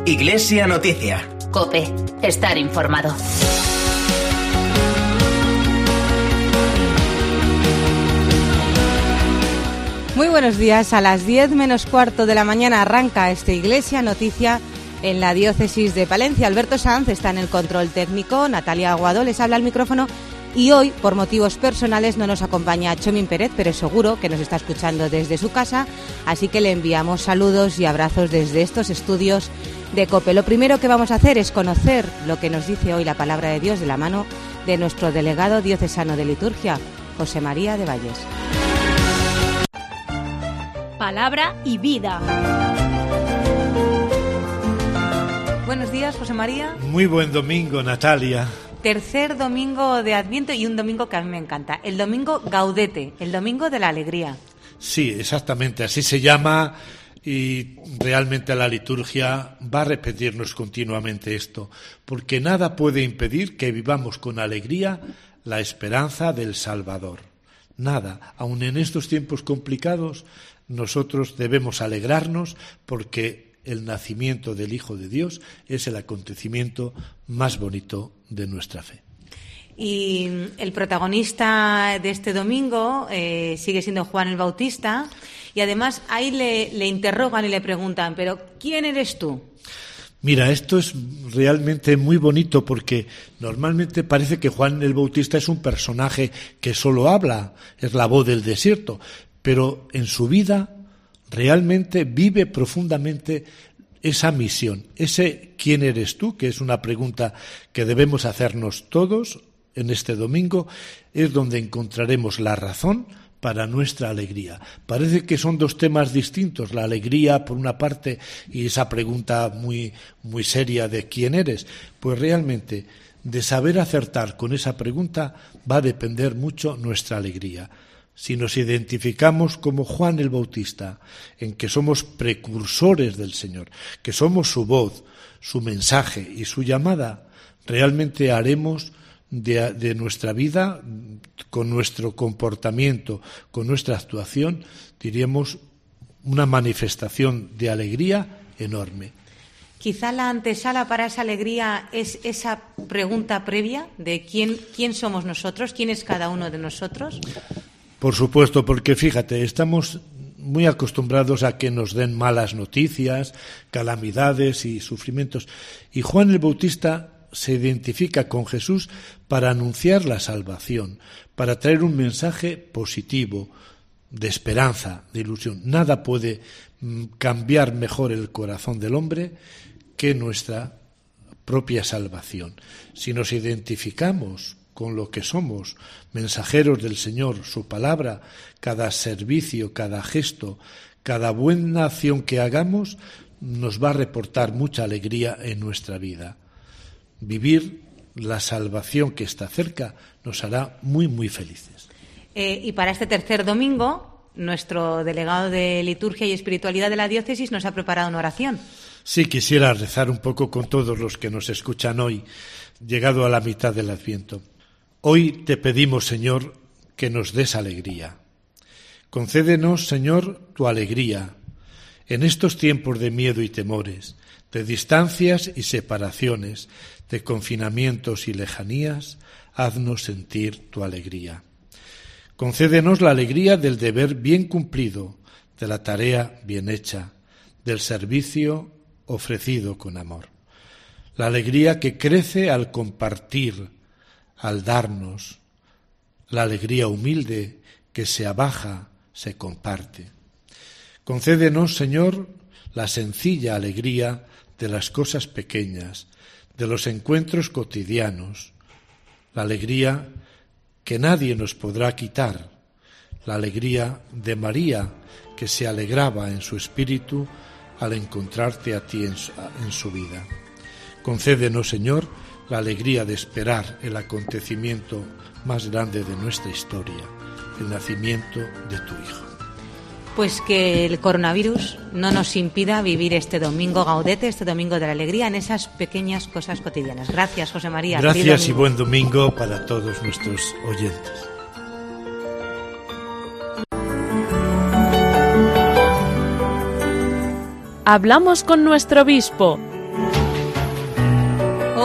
Iglesia Noticia. COPE. Estar informado. Muy buenos días. A las 10 menos cuarto de la mañana arranca esta Iglesia Noticia en la diócesis de Palencia. Alberto Sanz está en el control técnico, Natalia Aguado les habla al micrófono y hoy, por motivos personales, no nos acompaña Chomín Pérez, pero seguro que nos está escuchando desde su casa, así que le enviamos saludos y abrazos desde estos estudios de COPE. Lo primero que vamos a hacer es conocer lo que nos dice hoy la palabra de Dios de la mano de nuestro delegado diocesano de liturgia, José María de Valles. Palabra y vida. Buenos días, José María. Muy buen domingo, Natalia. Tercer domingo de Adviento y un domingo que a mí me encanta, el domingo Gaudete, el domingo de la alegría. Sí, exactamente, así se llama y realmente la liturgia va a repetirnos continuamente esto, porque nada puede impedir que vivamos con alegría la esperanza del Salvador. Nada, aun en estos tiempos complicados, nosotros debemos alegrarnos porque el nacimiento del Hijo de Dios es el acontecimiento más bonito de nuestra fe. Y el protagonista de este domingo sigue siendo Juan el Bautista y además ahí le interrogan y le preguntan, ¿pero quién eres tú? Mira, esto es realmente muy bonito porque normalmente parece que Juan el Bautista es un personaje que solo habla, es la voz del desierto, pero en su vida realmente vive profundamente esa misión, ese ¿quién eres tú?, que es una pregunta que debemos hacernos todos en este domingo, es donde encontraremos la razón para nuestra alegría. Parece que son dos temas distintos, la alegría por una parte y esa pregunta muy seria de ¿quién eres? Pues realmente de saber acertar con esa pregunta va a depender mucho nuestra alegría. Si nos identificamos como Juan el Bautista, en que somos precursores del Señor, que somos su voz, su mensaje y su llamada, realmente haremos de nuestra vida, con nuestro comportamiento, con nuestra actuación, diríamos, una manifestación de alegría enorme. Quizá la antesala para esa alegría es esa pregunta previa de quién somos nosotros, quién es cada uno de nosotros. Por supuesto, porque fíjate, estamos muy acostumbrados a que nos den malas noticias, calamidades y sufrimientos. Y Juan el Bautista se identifica con Jesús para anunciar la salvación, para traer un mensaje positivo, de esperanza, de ilusión. Nada puede cambiar mejor el corazón del hombre que nuestra propia salvación. Si nos identificamos con lo que somos, mensajeros del Señor, su palabra, cada servicio, cada gesto, cada buena acción que hagamos, nos va a reportar mucha alegría en nuestra vida. Vivir la salvación que está cerca nos hará muy, muy felices. Y para este tercer domingo, nuestro delegado de Liturgia y Espiritualidad de la Diócesis nos ha preparado una oración. Sí, quisiera rezar un poco con todos los que nos escuchan hoy, llegado a la mitad del Adviento. Hoy te pedimos, Señor, que nos des alegría. Concédenos, Señor, tu alegría. En estos tiempos de miedo y temores, de distancias y separaciones, de confinamientos y lejanías, haznos sentir tu alegría. Concédenos la alegría del deber bien cumplido, de la tarea bien hecha, del servicio ofrecido con amor. La alegría que crece al compartir, al darnos, la alegría humilde que se abaja, se comparte. Concédenos, Señor, la sencilla alegría de las cosas pequeñas, de los encuentros cotidianos, la alegría que nadie nos podrá quitar, la alegría de María, que se alegraba en su espíritu al encontrarte a ti en su vida. Concédenos, Señor, la alegría de esperar el acontecimiento más grande de nuestra historia, el nacimiento de tu Hijo. Pues que el coronavirus no nos impida vivir este domingo Gaudete, este domingo de la alegría, en esas pequeñas cosas cotidianas. Gracias, José María. Gracias y buen domingo para todos nuestros oyentes. Hablamos con nuestro obispo.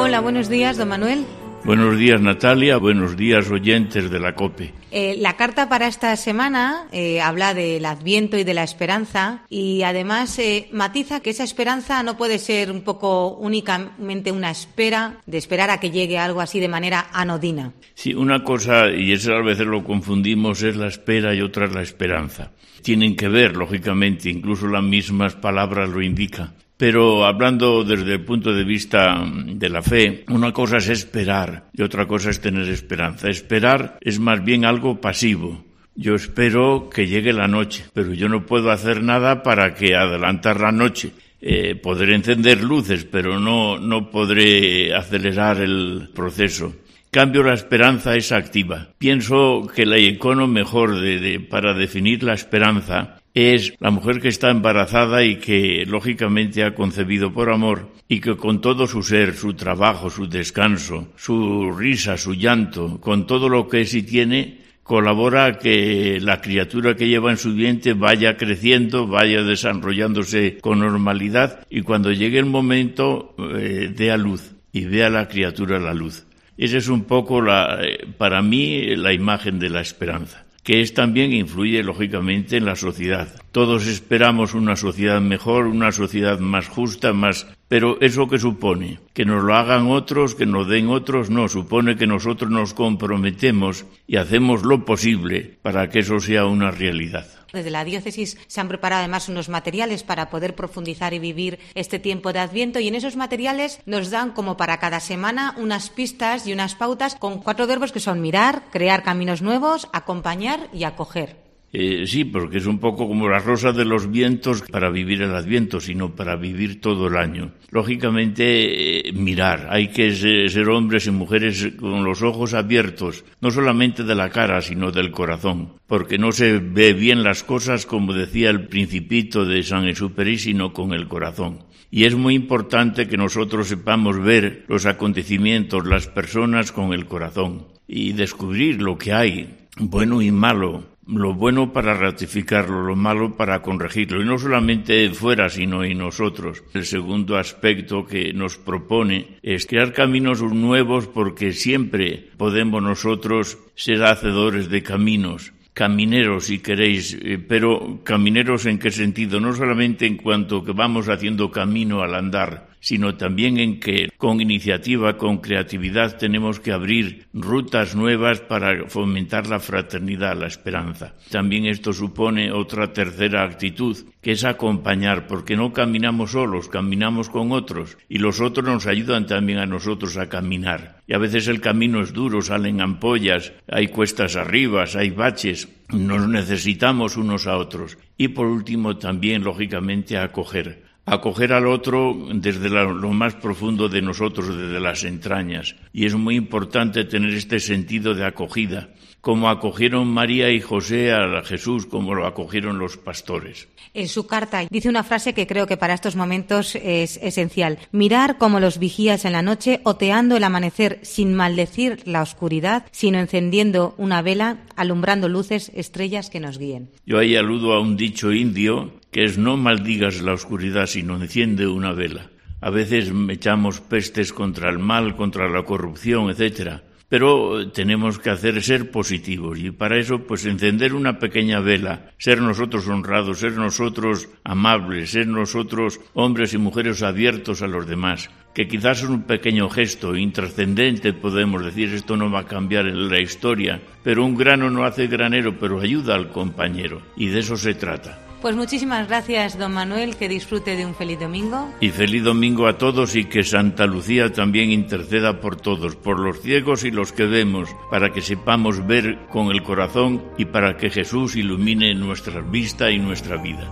Hola, buenos días, don Manuel. Buenos días, Natalia. Buenos días, oyentes de la COPE. La carta para esta semana habla del Adviento y de la esperanza y además matiza que esa esperanza no puede ser un poco únicamente una espera, de esperar a que llegue algo así de manera anodina. Sí, una cosa, y eso a veces lo confundimos, es la espera y otra es la esperanza. Tienen que ver, lógicamente, incluso las mismas palabras lo indican. Pero hablando desde el punto de vista de la fe, una cosa es esperar y otra cosa es tener esperanza. Esperar es más bien algo pasivo. Yo espero que llegue la noche, pero yo no puedo hacer nada para que adelantar la noche. Podré encender luces, pero no podré acelerar el proceso. En cambio, la esperanza es activa. Pienso que el icono mejor para definir la esperanza es la mujer que está embarazada y que lógicamente ha concebido por amor y que con todo su ser, su trabajo, su descanso, su risa, su llanto, con todo lo que es y tiene, colabora a que la criatura que lleva en su vientre vaya creciendo, vaya desarrollándose con normalidad y cuando llegue el momento dé a luz y vea a la criatura la luz. Esa es un poco para mí la imagen de la esperanza, que es también influye lógicamente en la sociedad. Todos esperamos una sociedad mejor, una sociedad más justa, pero ¿eso qué supone? ¿Que nos lo hagan otros, que nos den otros? No, supone que nosotros nos comprometemos y hacemos lo posible para que eso sea una realidad. Desde la diócesis se han preparado además unos materiales para poder profundizar y vivir este tiempo de Adviento y en esos materiales nos dan como para cada semana unas pistas y unas pautas con 4 verbos que son mirar, crear caminos nuevos, acompañar y acoger. Sí, porque es un poco como la rosa de los vientos para vivir el Adviento, sino para vivir todo el año. Lógicamente, mirar. Hay que ser hombres y mujeres con los ojos abiertos, no solamente de la cara, sino del corazón, porque no se ve bien las cosas, como decía el Principito de Saint-Exupéry, sino con el corazón. Y es muy importante que nosotros sepamos ver los acontecimientos, las personas con el corazón y descubrir lo que hay, bueno y malo. Lo bueno para ratificarlo, lo malo para corregirlo, y no solamente fuera, sino en nosotros. El segundo aspecto que nos propone es crear caminos nuevos porque siempre podemos nosotros ser hacedores de caminos. Camineros, si queréis, pero camineros ¿en qué sentido? No solamente en cuanto que vamos haciendo camino al andar, sino también en que con iniciativa, con creatividad tenemos que abrir rutas nuevas para fomentar la fraternidad, la esperanza. También esto supone otra tercera actitud, que es acompañar, porque no caminamos solos, caminamos con otros, y los otros nos ayudan también a nosotros a caminar. Y a veces el camino es duro, salen ampollas, hay cuestas arriba, hay baches, nos necesitamos unos a otros. Y por último también, lógicamente, acoger al otro desde lo más profundo de nosotros, desde las entrañas. Y es muy importante tener este sentido de acogida, como acogieron María y José a Jesús, como lo acogieron los pastores. En su carta dice una frase que creo que para estos momentos es esencial. Mirar como los vigías en la noche, oteando el amanecer sin maldecir la oscuridad, sino encendiendo una vela, alumbrando luces, estrellas que nos guíen. Yo ahí aludo a un dicho indio que es no maldigas la oscuridad, sino enciende una vela. A veces echamos pestes contra el mal, contra la corrupción, etcétera. Pero tenemos que ser positivos y para eso pues encender una pequeña vela, ser nosotros honrados, ser nosotros amables, ser nosotros hombres y mujeres abiertos a los demás, que quizás es un pequeño gesto intrascendente, podemos decir, esto no va a cambiar en la historia, pero un grano no hace granero, pero ayuda al compañero y de eso se trata. Pues muchísimas gracias, don Manuel, que disfrute de un feliz domingo. Y feliz domingo a todos y que Santa Lucía también interceda por todos, por los ciegos y los que vemos, para que sepamos ver con el corazón y para que Jesús ilumine nuestra vista y nuestra vida.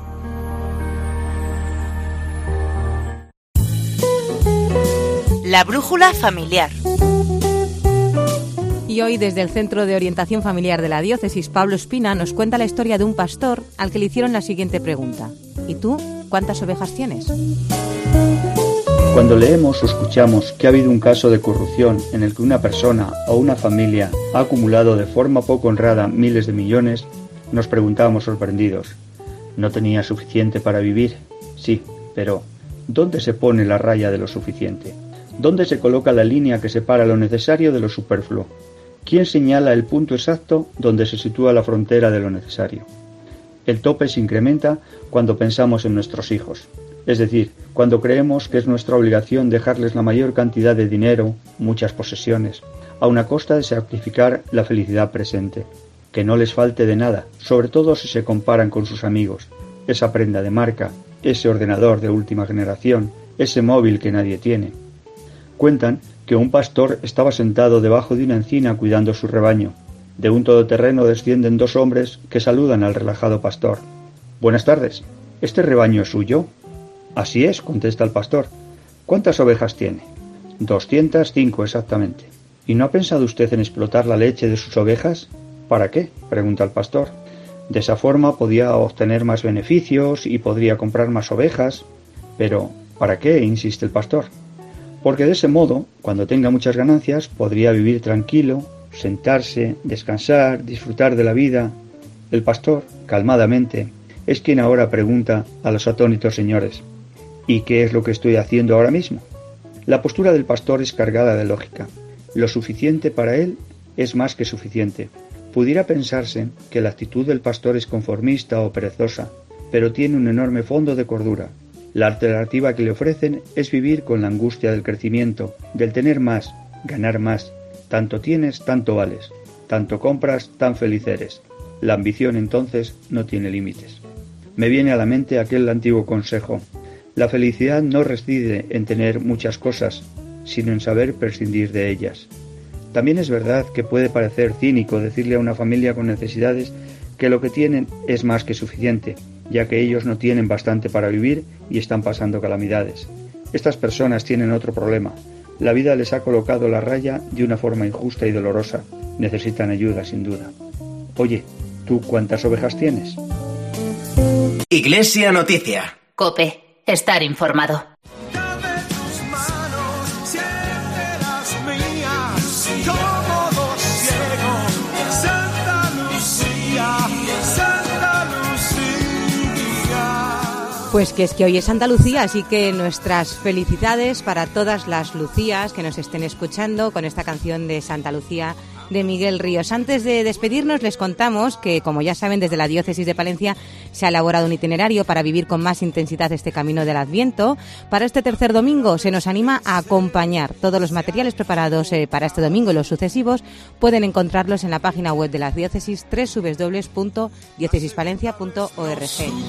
La brújula familiar. Y hoy, desde el Centro de Orientación Familiar de la Diócesis, Pablo Espina nos cuenta la historia de un pastor al que le hicieron la siguiente pregunta. ¿Y tú, cuántas ovejas tienes? Cuando leemos o escuchamos que ha habido un caso de corrupción en el que una persona o una familia ha acumulado de forma poco honrada miles de millones, nos preguntábamos sorprendidos. ¿No tenía suficiente para vivir? Sí, pero ¿dónde se pone la raya de lo suficiente? ¿Dónde se coloca la línea que separa lo necesario de lo superfluo? ¿Quién señala el punto exacto donde se sitúa la frontera de lo necesario? El tope se incrementa cuando pensamos en nuestros hijos, es decir, cuando creemos que es nuestra obligación dejarles la mayor cantidad de dinero, muchas posesiones, a una costa de sacrificar la felicidad presente. Que no les falte de nada, sobre todo si se comparan con sus amigos, esa prenda de marca, ese ordenador de última generación, ese móvil que nadie tiene. Cuentan que un pastor estaba sentado debajo de una encina cuidando su rebaño. De un todoterreno descienden dos hombres que saludan al relajado pastor. «Buenas tardes. ¿Este rebaño es suyo?» «Así es», contesta el pastor. «¿Cuántas ovejas tiene?» 205 exactamente. «¿Y no ha pensado usted en explotar la leche de sus ovejas?» «¿Para qué?», pregunta el pastor. «De esa forma podía obtener más beneficios y podría comprar más ovejas». «Pero, ¿para qué?», insiste el pastor. «Porque de ese modo, cuando tenga muchas ganancias, podría vivir tranquilo, sentarse, descansar, disfrutar de la vida». El pastor, calmadamente, es quien ahora pregunta a los atónitos señores: ¿y qué es lo que estoy haciendo ahora mismo? La postura del pastor es cargada de lógica. Lo suficiente para él es más que suficiente. Pudiera pensarse que la actitud del pastor es conformista o perezosa, pero tiene un enorme fondo de cordura. La alternativa que le ofrecen es vivir con la angustia del crecimiento, del tener más, ganar más. Tanto tienes, tanto vales. Tanto compras, tan feliz eres. La ambición entonces no tiene límites. Me viene a la mente aquel antiguo consejo: la felicidad no reside en tener muchas cosas, sino en saber prescindir de ellas. También es verdad que puede parecer cínico decirle a una familia con necesidades que lo que tienen es más que suficiente, ya que ellos no tienen bastante para vivir y están pasando calamidades. Estas personas tienen otro problema. La vida les ha colocado la raya de una forma injusta y dolorosa. Necesitan ayuda, sin duda. Oye, ¿tú cuántas ovejas tienes? Iglesia Noticia. COPE. Estar informado. Pues que es que hoy es Santa Lucía, así que nuestras felicidades para todas las Lucías que nos estén escuchando con esta canción de Santa Lucía de Miguel Ríos. Antes de despedirnos les contamos que, como ya saben, desde la Diócesis de Palencia se ha elaborado un itinerario para vivir con más intensidad este camino del Adviento. Para este tercer domingo se nos anima a acompañar. Todos los materiales preparados para este domingo y los sucesivos pueden encontrarlos en la página web de la diócesis, www.diocesispalencia.org.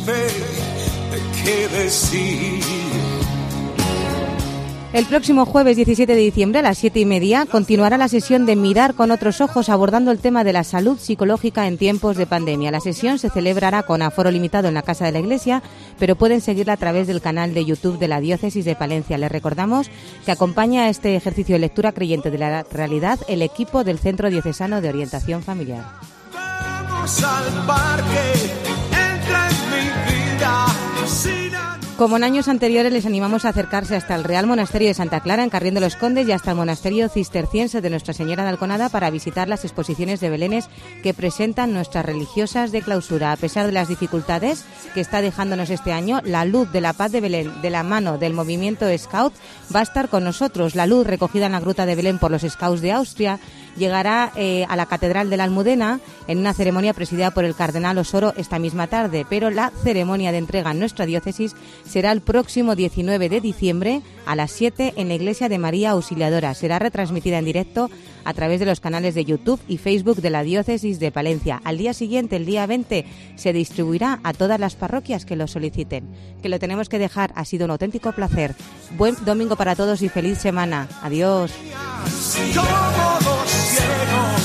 El próximo jueves 17 de diciembre a las 7:30 continuará la sesión de Mirar con otros ojos, abordando el tema de la salud psicológica en tiempos de pandemia. La sesión se celebrará con aforo limitado en la Casa de la Iglesia, pero pueden seguirla a través del canal de YouTube de la Diócesis de Palencia. Les recordamos que acompaña a este ejercicio de lectura creyente de la realidad el equipo del Centro Diocesano de Orientación Familiar. Vamos al parque, entra en mi vida. Como en años anteriores, les animamos a acercarse hasta el Real Monasterio de Santa Clara, en Carrión de los Condes, y hasta el Monasterio Cisterciense de Nuestra Señora de Alconada para visitar las exposiciones de belenes que presentan nuestras religiosas de clausura. A pesar de las dificultades que está dejándonos este año, la luz de la paz de Belén, de la mano del movimiento Scout, va a estar con nosotros. La luz recogida en la Gruta de Belén por los Scouts de Austria llegará a la Catedral de la Almudena en una ceremonia presidida por el Cardenal Osoro esta misma tarde, pero la ceremonia de entrega en nuestra diócesis será el próximo 19 de diciembre a las 7 en la Iglesia de María Auxiliadora. Será retransmitida en directo a través de los canales de YouTube y Facebook de la Diócesis de Palencia. Al día siguiente, el día 20, se distribuirá a todas las parroquias que lo soliciten. Que lo tenemos que dejar, ha sido un auténtico placer. Buen domingo para todos y feliz semana. Adiós.